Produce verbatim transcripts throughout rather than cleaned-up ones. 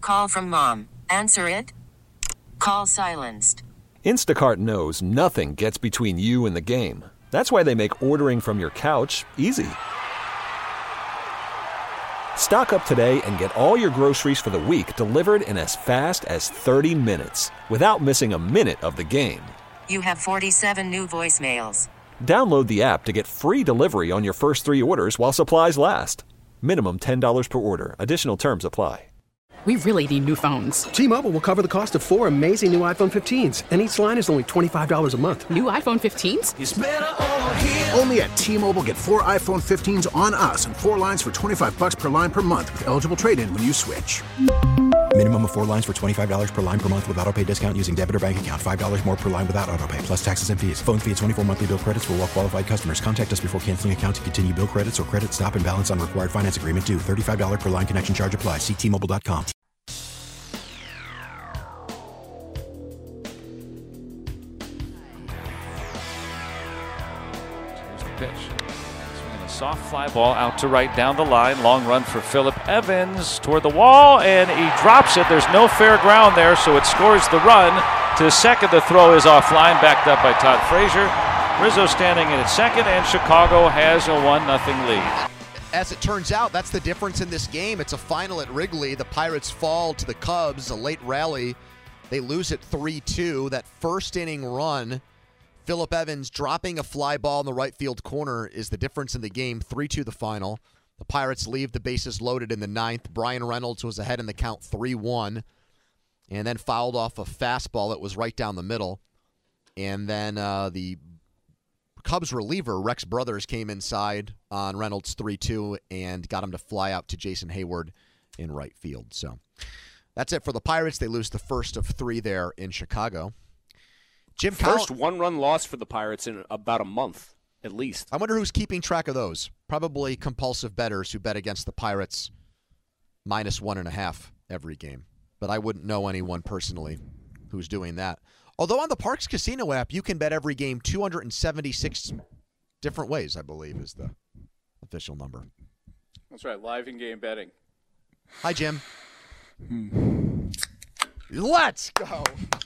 Call from mom. Answer it. Call silenced. Instacart knows nothing gets between you and the game. That's why they make ordering from your couch easy. Stock up today and get all your groceries for the week delivered in as fast as thirty minutes without missing a minute of the game. You have forty-seven new voicemails. Download the app to get free delivery on your first three orders while supplies last. Minimum ten dollars per order. Additional terms apply. We really need new phones. T-Mobile will cover the cost of four amazing new iPhone fifteens, and each line is only twenty-five dollars a month. New iPhone fifteens? It's better over here. Only at T-Mobile, get four iPhone fifteens on us and four lines for twenty-five bucks per line per month with eligible trade-in when you switch. Minimum of four lines for twenty-five dollars per line per month with autopay discount using debit or bank account. five dollars more per line without autopay, plus taxes and fees. Phone fee at twenty-four monthly bill credits for well-qualified customers. Contact us before canceling account to continue bill credits or credit stop and balance on required finance agreement due. thirty-five dollars per line connection charge applies. See T Mobile dot com. Pitch. Swinging a soft fly ball out to right down the line. Long run for Phillip Evans toward the wall, and he drops it. There's no fair ground there, so it scores the run. To second, the throw is offline, backed up by Todd Frazier. Rizzo standing in at second, and Chicago has a one nothing lead. As it turns out, that's the difference in this game. It's a final at Wrigley. The Pirates fall to the Cubs, a late rally. They lose it three two. That first inning run, Phillip Evans dropping a fly ball in the right field corner, is the difference in the game. three two the final. The Pirates leave the bases loaded in the ninth. Brian Reynolds was ahead in the count three one and then fouled off a fastball that was right down the middle. And then uh, the Cubs reliever, Rex Brothers, came inside on Reynolds three two and got him to fly out to Jason Hayward in right field. So that's it for the Pirates. They lose the first of three there in Chicago. Jim First Collins, one-run loss for the Pirates in about a month, at least. I wonder who's keeping track of those. Probably compulsive bettors who bet against the Pirates minus one and a half every game. But I wouldn't know anyone personally who's doing that. Although on the Parx Casino app, you can bet every game two hundred seventy-six different ways, I believe, is the official number. That's right, live in-game betting. Hi, Jim. Let's go.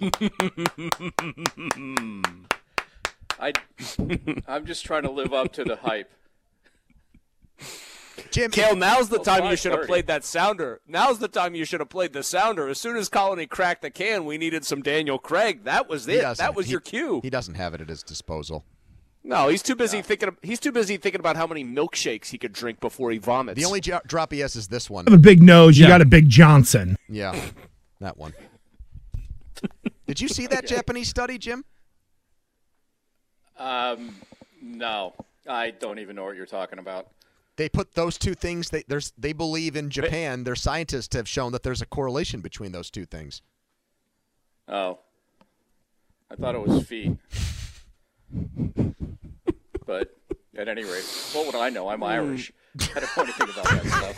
I, I'm just trying to live up to the hype. Jim, Kale, now's the time you should have five thirty. played that sounder. Now's the time you should have played the sounder. As soon as Colony cracked the can, we needed some Daniel Craig. That was He it. doesn't- That was he- your cue. He doesn't have it at his disposal. No, he's too busy thinking. Of, he's too busy thinking about how many milkshakes he could drink before he vomits. The only jo- drop he has is this one. You have a big nose. You Yeah. got a big Johnson. Yeah, that one. Did you see that Japanese study, Jim? Um, no, I don't even know what you're talking about. They put those two things. They there's they believe in Japan. Their scientists have shown that there's a correlation between those two things. Oh, I thought it was feet. But at any rate, what would I know? I'm Irish. I don't know anything about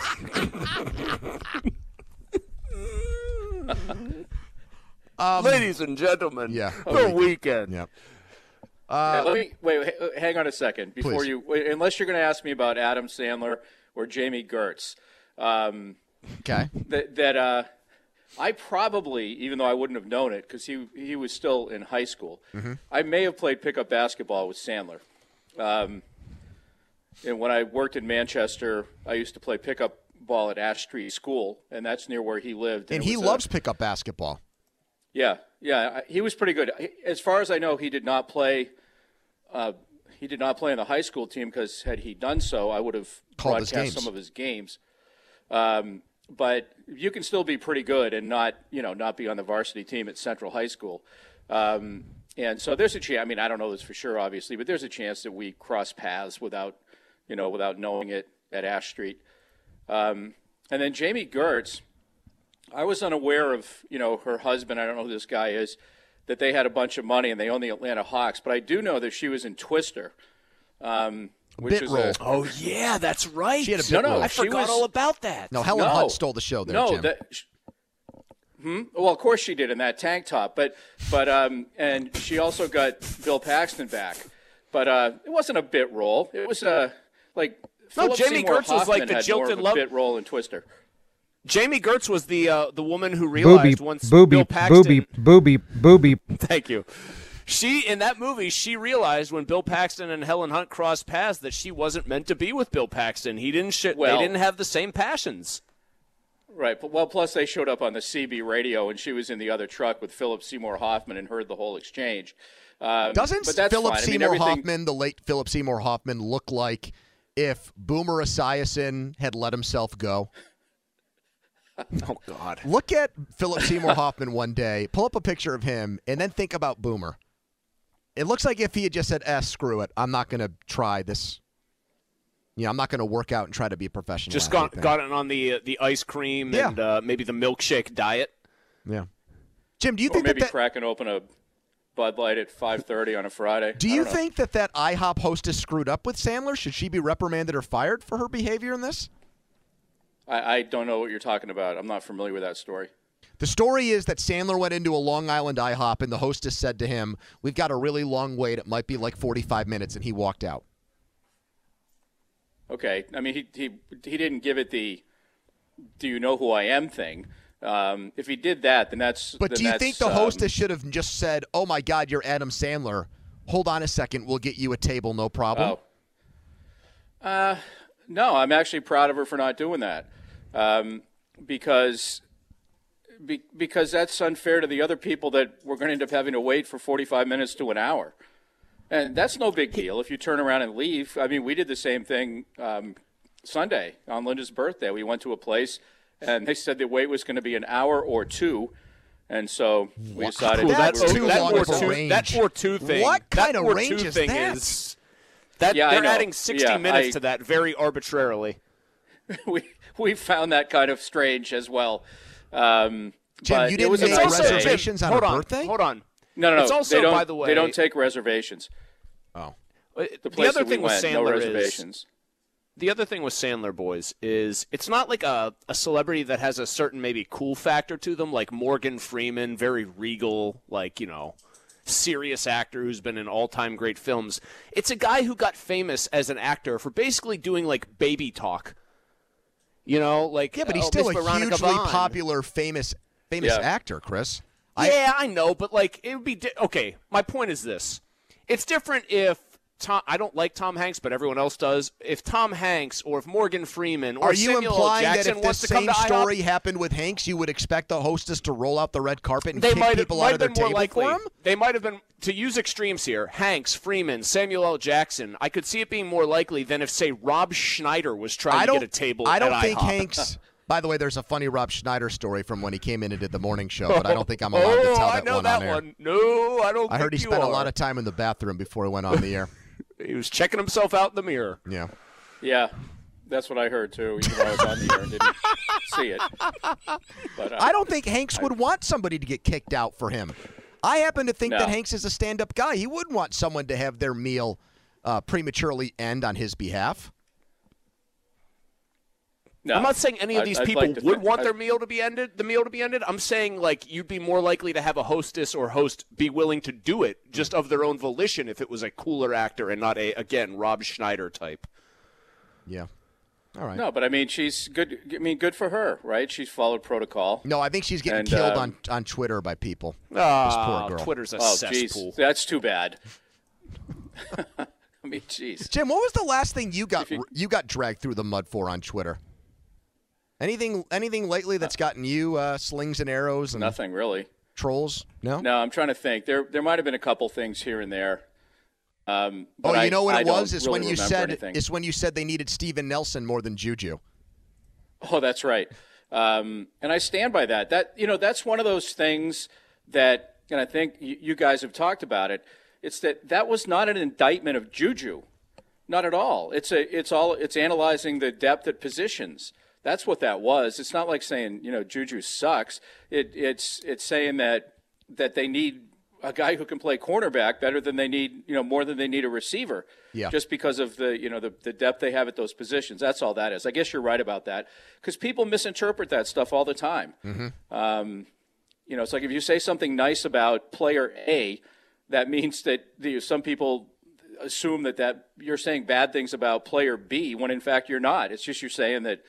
that stuff. Um, Ladies and gentlemen, yeah, the weekend. Yep. Uh, Uh, let me wait, wait. Hang on a second before Please. you. Wait, unless you're going to ask me about Adam Sandler or Jamie Gertz. Um, okay. That that uh, I probably, even though I wouldn't have known it because he he was still in high school, Mhm. I may have played pickup basketball with Sandler. Um, and when I worked in Manchester, I used to play pickup ball at Ash Street School, and that's near where he lived. And it he was a- loves pickup basketball. Yeah, yeah, I- he was pretty good. As far as I know, he did not play. Uh, he did not play on the high school team because had he done so, I would have Called his broadcast games. some of his games. Um, but you can still be pretty good and not, you know, not be on the varsity team at Central High School. Um, and so there's a chance. I mean, I don't know this for sure, obviously, but there's a chance that we cross paths without, you know, without knowing it at Ash Street. Um, and then Jamie Gertz. I was unaware of, you know, her husband, I don't know who this guy is, that they had a bunch of money and they own the Atlanta Hawks. But I do know that she was in Twister, um, which Bit is roll. a Oh yeah, that's right. She had a bit no, no, roll. I she forgot was, all about that. No, Helen No. Hunt stole the show there, no, Jim. that, sh- hmm? Well, of course she did in that tank top, but but um, and she also got Bill Paxton back, but uh, it wasn't a bit roll. It was a uh, like No, Philip Jamie Seymour Gertz was like Hoffman the had more jilted of a love- bit roll in Twister. Jamie Gertz was the uh, the woman who realized booby, once booby, Bill Paxton. Booby, booby, booby. Thank you. She in that movie, she realized when Bill Paxton and Helen Hunt crossed paths that she wasn't meant to be with Bill Paxton. He didn't. Sh- Well, they didn't have the same passions. Right. But, well, plus they showed up on the C B radio, and she was in the other truck with Philip Seymour Hoffman and heard the whole exchange. Um, Doesn't but that's Philip fine. I mean, Seymour everything- Hoffman, the late Philip Seymour Hoffman, look like if Boomer Esiason had let himself go? Oh, God. Look at Philip Seymour Hoffman one day, pull up a picture of him, and then think about Boomer. It looks like if he had just said, eh, screw it, I'm not going to try this. You know, I'm not going to work out and try to be a professional. Just got got it on the uh, the ice cream Yeah. and uh, maybe the milkshake diet. Yeah. Jim, do you or think maybe that, that cracking open a Bud Light at five thirty on a Friday. Do I you don't know. think that that IHOP hostess screwed up with Sandler? Should she be reprimanded or fired for her behavior in this? I, I don't know what you're talking about. I'm not familiar with that story. The story is that Sandler went into a Long Island IHOP, and the hostess said to him, we've got a really long wait. It might be like forty-five minutes, and he walked out. Okay. I mean, he he he didn't give it the "Do you know who I am?" thing. Um, if he did that, then that's. But then do you that's, think the um, hostess should have just said, oh, my God, you're Adam Sandler. Hold on a second. We'll get you a table, no problem. Oh. Uh, no, I'm actually proud of her for not doing that, um, because be, because that's unfair to the other people that we're going to end up having to wait for forty-five minutes to an hour, and that's no big deal if you turn around and leave. I mean, we did the same thing um, Sunday on Linda's birthday. We went to a place, and they said the wait was going to be an hour or two. And so we decided Well, That's that, too that long or of a two, range. That or two thing. What kind that of or range two is thing that? Is, that Yeah, I they're know. adding sixty Yeah, minutes I- to that very arbitrarily. we we found that kind of strange as well. Um, Jim, but you it didn't was a make nice day. reservations on hold her on, birthday? Hold on. No, no, no. It's also, they don't, by the way, they don't take reservations. Oh. The, the place other that we thing with went, Sandler no is reservations. the other thing with Sandler, boys, is it's not like a, a celebrity that has a certain maybe cool factor to them, like Morgan Freeman, very regal, like, you know, serious actor who's been in all-time great films. It's a guy who got famous as an actor for basically doing, like, baby talk. You know, like, Yeah, but he's oh, still Miss a Veronica hugely Vaughn. popular, famous famous Yeah. actor, Chris. Yeah, I know, but like it would be di- okay. My point is this: it's different if Tom. I don't like Tom Hanks, but everyone else does. If Tom Hanks or if Morgan Freeman or Are you Samuel L. implying that Jackson if wants this to come same to IHOP, story happened with Hanks, you would expect the hostess to roll out the red carpet and they kick might have, people might out have of their been more table likely. for him? They might have been, to use extremes here, Hanks, Freeman, Samuel L. Jackson. I could see it being more likely than if, say, Rob Schneider was trying I to don't, get a table I don't at think IHOP. Hanks. By the way, there's a funny Rob Schneider story from when he came in and did the morning show, but I don't think I'm allowed oh, to tell I that know one that on air. one. No, I don't I heard he think you spent a are. lot of time in the bathroom before he went on the air. He was checking himself out in the mirror. Yeah. Yeah, that's what I heard too. Even though I was on the air and didn't see it. But uh, I don't think Hanks would want somebody to get kicked out for him. I happen to think No. that Hanks is a stand-up guy. He wouldn't want someone to have their meal uh, prematurely end on his behalf. no. I'm not saying any of I'd- these I'd people like to would think- want I- their meal to be ended. The meal to be ended. I'm saying like you'd be more likely to have a hostess or host be willing to do it just of their own volition if it was a cooler actor and not a again Rob Schneider type. Yeah. All right. No, but I mean, she's good. I mean, good for her, right? She's folled protocol. No, I think she's getting And, killed um, on, on Twitter by people. Ah, This poor girl. Twitter's a Oh, cesspool. jeez, that's too bad. I mean, jeez. Jim, what was the last thing you got you- you got dragged through the mud for on Twitter? Anything anything lately that's gotten you uh, slings and arrows and Nothing really. trolls? No. No, I'm trying to think. There, there might have been a couple things here and there. Um, but Oh, you I- know what I it don't was? It's really when you remember said anything. it's when you said they needed Steven Nelson more than Juju. Oh, that's right. Um, and I stand by that. That you know, that's one of those things that, and I think you, you guys have talked about it. It's that that was not an indictment of Juju, not at all. It's a, it's all, it's analyzing the depth at positions. That's what that was. It's not like saying, you know, Juju sucks. It, it's, it's saying that that they need a guy who can play cornerback better than they need, you know, more than they need a receiver. Yeah. Just because of the, you know, the, the depth they have at those positions. That's all that is. I guess you're right about that because people misinterpret that stuff all the time. Mm-hmm. Um, you know, it's like if you say something nice about player A, that means that the, some people assume that, that you're saying bad things about player B when in fact you're not. It's just you're saying that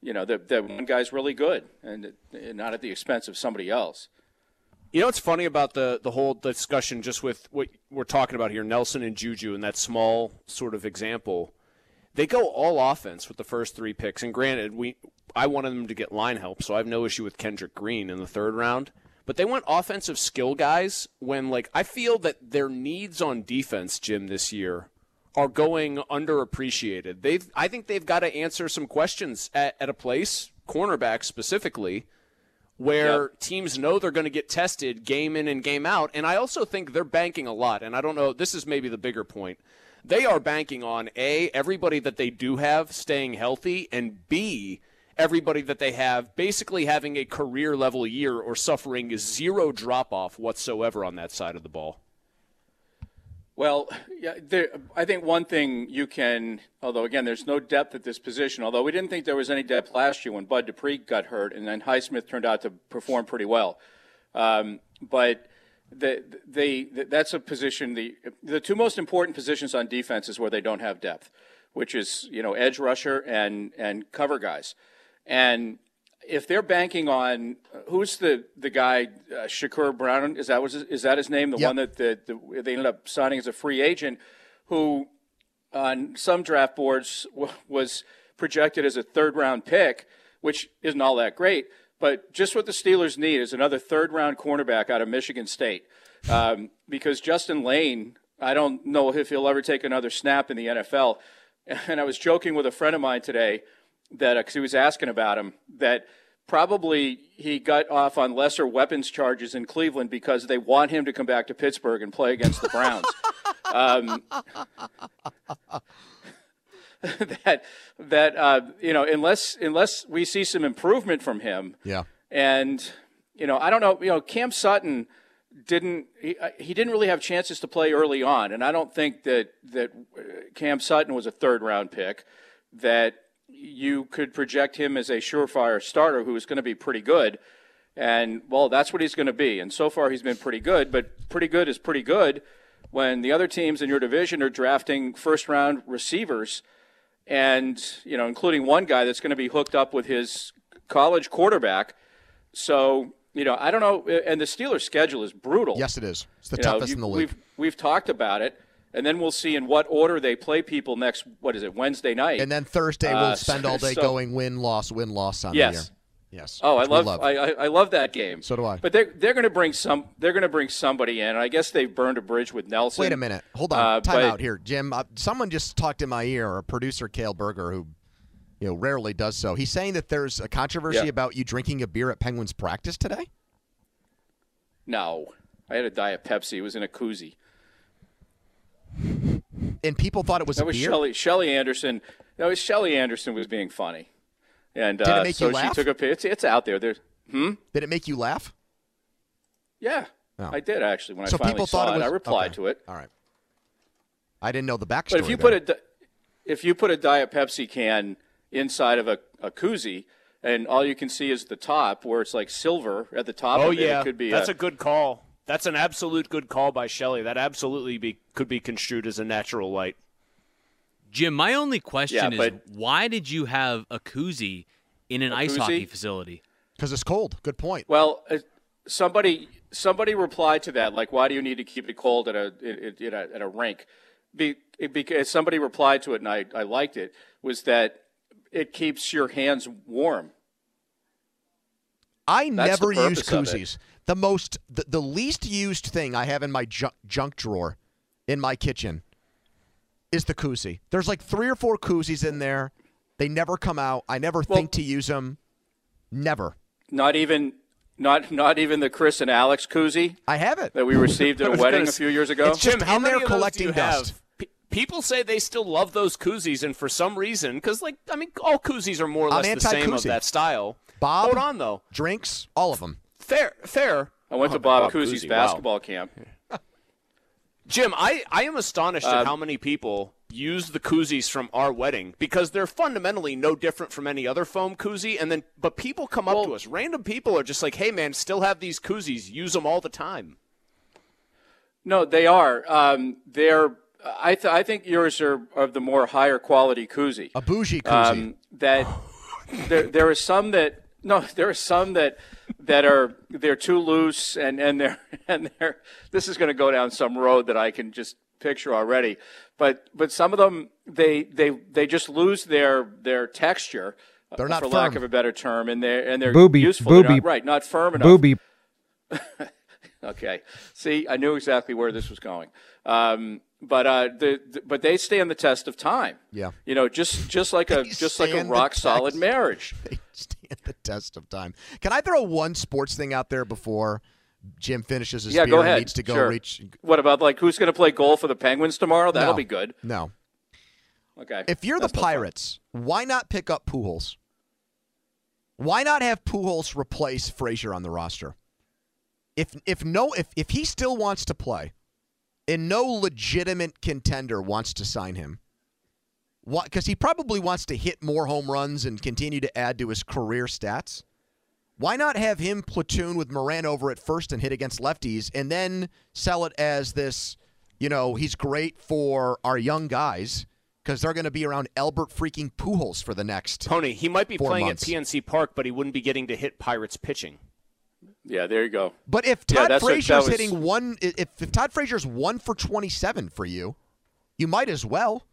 you know, that, that one guy's really good and, and not at the expense of somebody else. You know what's funny about the, the whole discussion just with what we're talking about here, Nelson and Juju in that small sort of example, they go all offense with the first three picks. And granted, we I wanted them to get line help, so I have no issue with Kendrick Green in the third round. But they went offensive skill guys when, like, I feel that their needs on defense, Jim, this year are going underappreciated. They've I think they've got to answer some questions at, at a place, cornerback specifically, where yep. teams know they're going to get tested game in and game out. And I also think they're banking a lot. And I don't know, this is maybe the bigger point. They are banking on, A, everybody that they do have staying healthy, and B, everybody that they have basically having a career-level year or suffering zero drop-off whatsoever on that side of the ball. Well, yeah, there, I think one thing you can, although, again, there's no depth at this position, although we didn't think there was any depth last year when Bud Dupree got hurt, and then Highsmith turned out to perform pretty well. Um, but the, they, that's a position, the, the two most important positions on defense is where they don't have depth, which is, you know, edge rusher and, and cover guys. And if they're banking on who's the the guy, uh, Shakur Brown, is that was is that his name? The yep. one that the, the, they ended up signing as a free agent, who on some draft boards w- was projected as a third round pick, which isn't all that great. But just what the Steelers need is another third round cornerback out of Michigan State, um, because Justin Lane, I don't know if he'll ever take another snap in the N F L. And I was joking with a friend of mine today that because uh, he was asking about him, that probably he got off on lesser weapons charges in Cleveland because they want him to come back to Pittsburgh and play against the Browns. um, that that uh, you know, unless unless we see some improvement from him, yeah. And you know, I don't know. You know, Cam Sutton didn't he, he didn't really have chances to play early on, and I don't think that that Cam Sutton was a third round pick that you could project him as a surefire starter who is going to be pretty good. And, well, that's what he's going to be. And so far he's been pretty good, but pretty good is pretty good when the other teams in your division are drafting first-round receivers and, you know, including one guy that's going to be hooked up with his college quarterback. So, you know, I don't know. And the Steelers' schedule is brutal. Yes, it is. It's the you toughest know, you, in the league. We've, we've talked about it. And then we'll see in what order they play people next, what is it, Wednesday night. And then Thursday we'll uh, spend all day so, going win-loss, win-loss on yes. the year. Yes. Oh, I love, love. I, I love that game. So do I. But they're they're going to bring some they're going to bring somebody in. I guess they've burned a bridge with Nelson. Wait a minute. Hold on. Uh, Time but, out here, Jim. Uh, someone just talked in my ear, or producer Cale Berger, who you know rarely does so. He's saying that there's a controversy yeah. about you drinking a beer at Penguins practice today? No. I had a Diet Pepsi. It was in a koozie. And people thought it was that a was beer? Shelly, Shelly Anderson. That was Shelly Anderson was being funny. And Did uh, it make so you laugh? she took a it's it's out there. There's hmm? Did it make you laugh? Yeah. Oh. I did actually when so I finally people saw thought it. Was, I replied okay. to it. All right. I didn't know the backstory. But if you there. put a if you put a Diet Pepsi can inside of a, a koozie and all you can see is the top where it's like silver at the top oh, of it, yeah. it could be That's a, a good call. That's an absolute good call by Shelley. That absolutely be, could be construed as a natural light. Jim, my only question yeah, is why did you have a koozie in an ice koozie? hockey facility? Because it's cold. Good point. Well, uh, somebody somebody replied to that, like, why do you need to keep it cold at a at, at, at a rink? Be, it, because somebody replied to it, and I, I liked it, was that it keeps your hands warm. I That's never the use purpose of koozies. The most, the, the least used thing I have in my junk, junk drawer in my kitchen is the koozie. There's like three or four koozies in there. They never come out. I never well, think to use them. Never. Not even, not not even the Chris and Alex koozie. I have it that we received at a wedding a few years ago. It's just Jim, in there collecting dust. P- people say they still love those koozies, and for some reason, because like I mean, all koozies are more or less I'm the same of anti-koozie. that style. Bob, hold on though. Drinks, all of them. Fair, fair. I went oh, to Bob, Bob Cousy's Cousy, basketball wow. camp. Jim, I, I am astonished um, at how many people use the koozies from our wedding because they're fundamentally no different from any other foam koozie. And then, but people come up well, to us. Random people are just like, "Hey, man, still have these koozies. Use them all the time." No, they are. Um, they're. I th- I think yours are of the more higher quality koozie. A bougie koozie. Um, that there there are some that no, there are some that that are they're too loose and and they're and they're this is going to go down some road that I can just picture already. But but some of them they they they just lose their their texture. They're not for firm. lack of a better term, and they're and they're Booby, useful. They're booby, not, right, not firm enough. Booby. Okay. See, I knew exactly where this was going. Um, but uh, the, the but they stand the test of time. Yeah. You know, just just like a They just like a stand the rock test. solid marriage. They stand the test of time. Can I throw one sports thing out there before Jim finishes his Yeah, beer go and ahead. needs to go Sure. reach? What about like who's going to play goal for the Penguins tomorrow? That'll No. be good. No. Okay. If you're That's the no fun. Pirates, why not pick up Pujols? Why not have Pujols replace Frazier on the roster? If if no if if he still wants to play, and no legitimate contender wants to sign him, what? Because he probably wants to hit more home runs and continue to add to his career stats. Why not have him platoon with Moran over at first and hit against lefties, and then sell it as this? You know, he's great for our young guys because they're going to be around Albert freaking Pujols for the next. Tony, he might be four playing months. at P N C Park, but he wouldn't be getting to hit Pirates pitching. Yeah, there you go. But if Yeah, Todd that's what- that Frazier's was- hitting one, if, if Todd Frazier's one for twenty-seven for you, you might as well.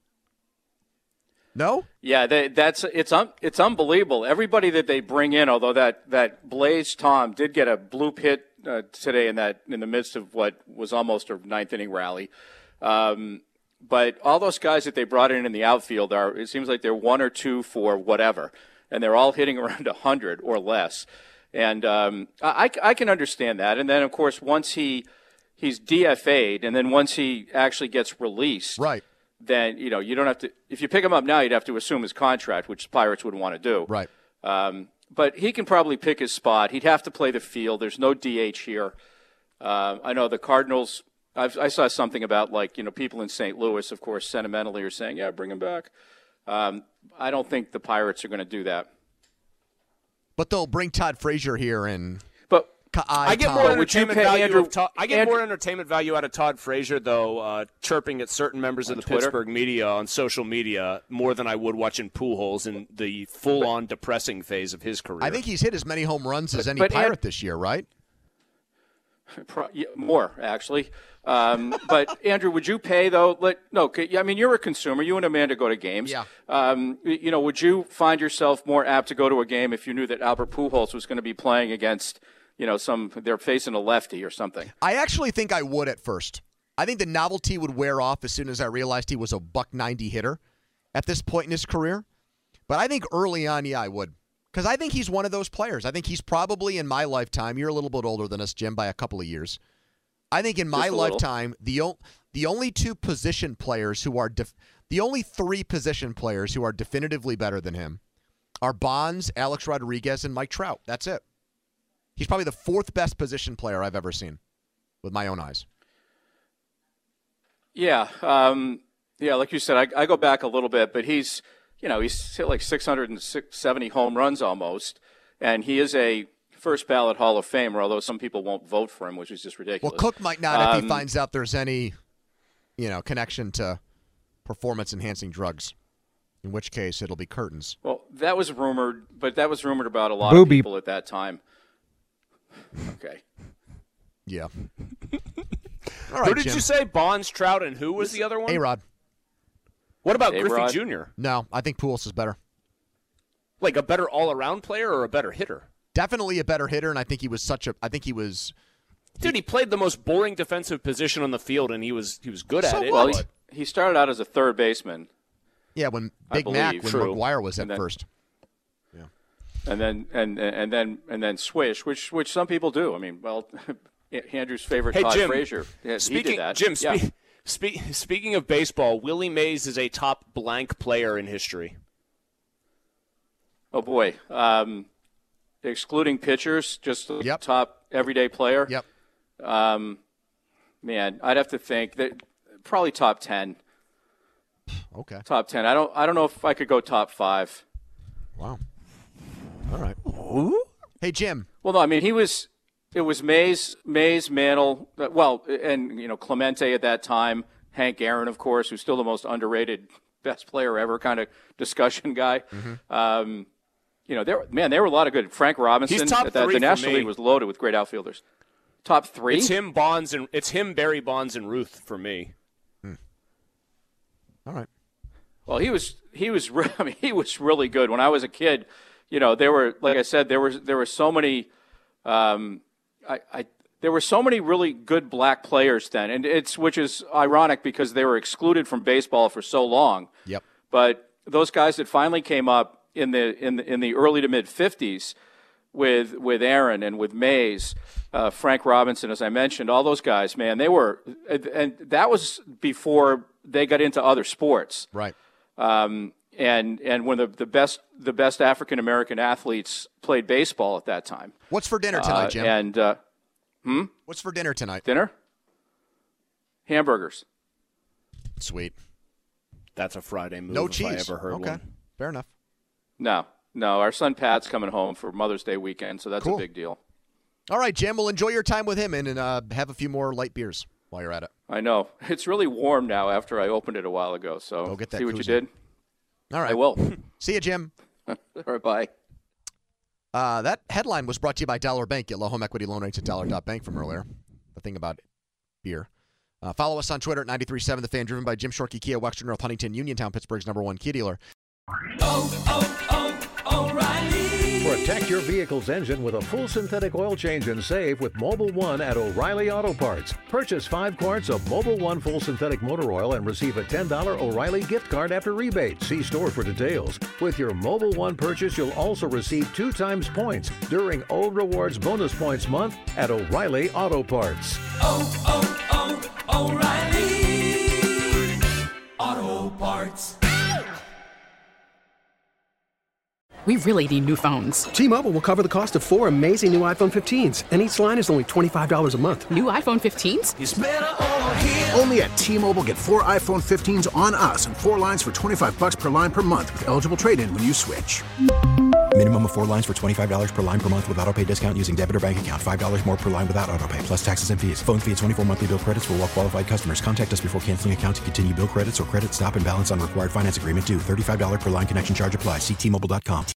No? Yeah, they, that's it's un, it's unbelievable. Everybody that they bring in, although that that Blaze Tom did get a bloop hit uh, today in that in the midst of what was almost a ninth inning rally. Um, but all those guys that they brought in in the outfield are, it seems like they're one or two for whatever, and they're all hitting around one hundred or less. And um, I, I can understand that. And then, of course, once he he's D F A'd, and then once he actually gets released, right? Then you know you don't have to. If you pick him up now, you'd have to assume his contract, which the Pirates wouldn't want to do. Right. Um, but he can probably pick his spot. He'd have to play the field. There's no D H here. Uh, I know the Cardinals. I've, I saw something about like you know people in Saint Louis, of course, sentimentally are saying, "Yeah, bring him back." Um, I don't think the Pirates are going to do that. But they'll bring Todd Frazier here and. But I get Tom. more Would you entertainment pay value. Andrew- of Todd, I get Andrew- more entertainment value out of Todd Frazier, though, uh, chirping at certain members of the Twitter? Pittsburgh media on social media more than I would watching Pujols in the full-on depressing phase of his career. I think he's hit as many home runs as But- any but Pirate Ed- this year, right? Pro- yeah, more actually. Um, but Andrew, would you pay though? Let, no, c- I mean you're a consumer. You and Amanda go to games. Yeah. Um, y- you know, would you find yourself more apt to go to a game if you knew that Albert Pujols was going to be playing against, you know, some they're facing a lefty or something? I actually think I would at first. I think the novelty would wear off as soon as I realized he was a buck ninety hitter at this point in his career. But I think early on, yeah, I would. Because I think he's one of those players. I think he's probably in my lifetime, you're a little bit older than us, Jim, by a couple of years. I think in my Just a little. lifetime, the o- the only two position players who are def- the only three position players who are definitively better than him are Bonds, Alex Rodriguez, and Mike Trout. That's it. He's probably the fourth best position player I've ever seen with my own eyes. Yeah, um, yeah. Like you said, I, I go back a little bit, but he's, you know, he's hit like six hundred seventy home runs almost, and he is a first ballot Hall of Famer. Although some people won't vote for him, which is just ridiculous. Well, Cook might not if he Um, finds out there's any, you know, connection to performance-enhancing drugs. In which case, it'll be curtains. Well, that was rumored, but that was rumored about a lot Booby. of people at that time. Okay. Yeah. All right, who did Jim. you say? Bonds, Trout, and who was the other one? A-Rod. What about A-Rod? Griffey Junior? No, I think Pujols is better. Like a better all-around player or a better hitter? Definitely a better hitter, and I think he was such a. I think he was. Dude, he played the most boring defensive position on the field, and he was he was good So at it. Well, but- he, he started out as a third baseman, Yeah, when I Big Mac, believe. when True. McGuire was at And then- first. and then and and then and then swish, which which some people do. I mean, well, Andrew's favorite Hey, Todd Jim, Frazier, yeah, speaking, he did that. Jim, yeah. spe- spe- speaking of baseball, Willie Mays is a top blank player in history. Oh boy, um, excluding pitchers, just the Yep. top everyday player. Yep. Um, man, I'd have to think that probably top ten. Okay. Top ten. I don't. I don't know if I could go top five. Wow. All right. Hey, Jim. Well, no, I mean he was. It was Mays, Mays, Mantle. uh, Well, and you know Clemente at that time. Hank Aaron, of course, who's still the most underrated, best player ever kind of discussion guy. Mm-hmm. Um, you know, there man, there were a lot of good. Frank Robinson. He's top at that, three the for National me. League was loaded with great outfielders. Top three. It's him, Bonds, and it's him, Barry Bonds, and Ruth for me. Hmm. All right. Well, he was he was re- I mean, he was really good when I was a kid. You know, there were like I said, there was there were so many. Um, I, I there were so many really good black players then, and it's which is ironic because they were excluded from baseball for so long. Yep. But those guys that finally came up in the in the, in the early to mid fifties with with Aaron and with Mays, uh, Frank Robinson, as I mentioned, all those guys, man, they were, and that was before they got into other sports. Right. Um, and and when the, the best the best African American athletes played baseball at that time. What's for dinner tonight, uh, Jim? And uh, hmm? What's for dinner tonight? Dinner? Hamburgers. Sweet. That's a Friday move. No if cheese. I ever heard okay. one. Fair enough. No, no. Our son Pat's coming home for Mother's Day weekend, so that's Cool. a big deal. All right, Jim. Well, enjoy your time with him and, and uh, have a few more light beers while you're at it. I know. It's really warm now after I opened it a while ago, so Go get that see what koozie. you did? All right. I will. See you, Jim. All right, bye. Uh, that headline was brought to you by Dollar Bank. Get low home equity loan rates at dollar dot bank from earlier. The thing about beer. Uh, follow us on Twitter at ninety-three point seven The Fan, driven by Jim Shorkey Kia, Wexford, North Huntington, Uniontown, Pittsburgh's number one Kia dealer. Oh, oh, oh, O'Reilly. Protect your vehicle's engine with a full synthetic oil change and save with Mobile One at O'Reilly Auto Parts. Purchase five quarts of Mobile One full synthetic motor oil and receive a ten dollars O'Reilly gift card after rebate. See store for details. With your Mobile One purchase, you'll also receive two times points during O Rewards Bonus Points Month at O'Reilly Auto Parts. Oh, oh, oh, O'Reilly Auto Parts. We really need new phones. T-Mobile will cover the cost of four amazing new iPhone fifteens, and each line is only twenty-five dollars a month. New iPhone fifteens? It's better over here. Only at T-Mobile, get four iPhone fifteens on us and four lines for twenty-five bucks per line per month with eligible trade-in when you switch. Minimum of four lines for twenty-five dollars per line per month with autopay discount using debit or bank account. five dollars more per line without autopay, plus taxes and fees. Phone fee at twenty-four monthly bill credits for well-qualified customers. Contact us before canceling account to continue bill credits or credit stop and balance on required finance agreement due. thirty-five dollars per line connection charge applies. See T Mobile dot com.